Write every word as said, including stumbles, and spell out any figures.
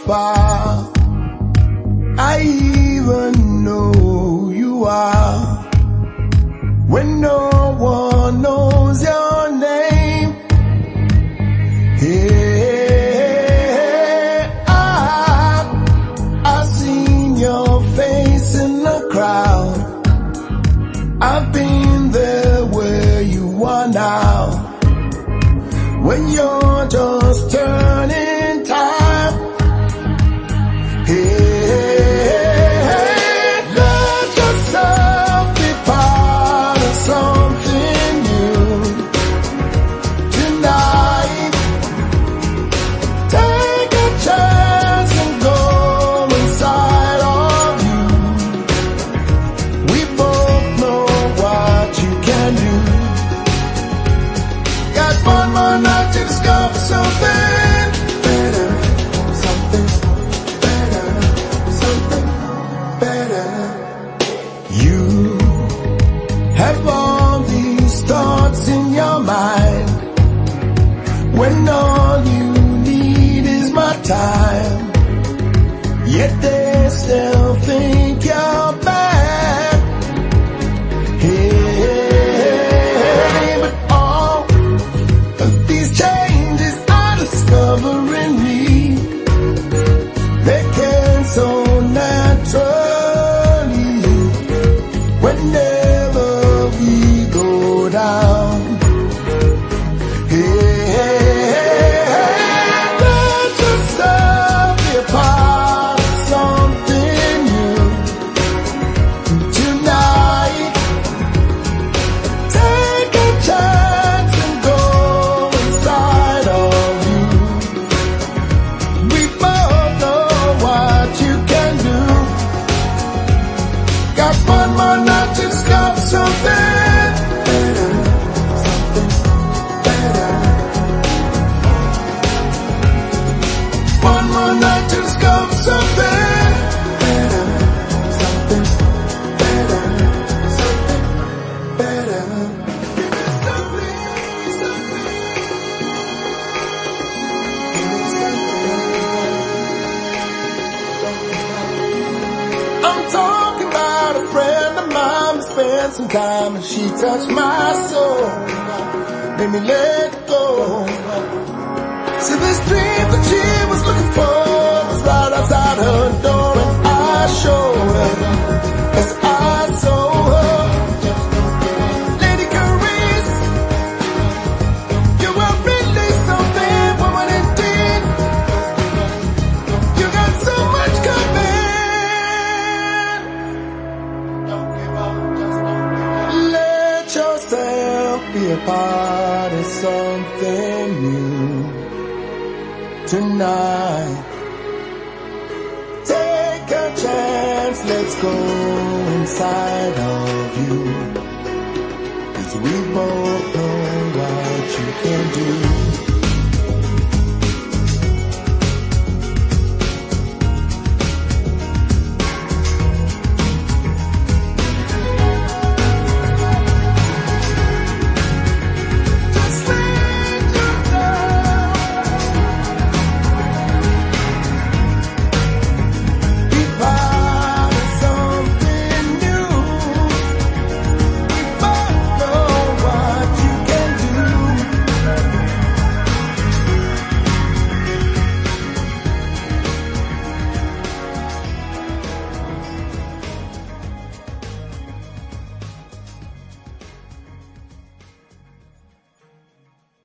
far. I even know who you are when no one knows your name. Hey, I, I've seen your face in the crowd. I've been there where you are now, when you're just turning time. Hey, when all you need is my time, yet they still think you're bad. Hey, but all of these changes I discover in me, they came so naturally whenever we go down. Hey, spent some time and she touched my soul, made me let it go. See, this dream that she was looking for was right outside her door, and I showed her as I saw her. Lady Carise, you were really something, woman, indeed. You got so much coming. Don't give up, just don't give up. Let yourself be a part of something new tonight. Take a chance, let's go inside of you, 'cause we both know what you can do.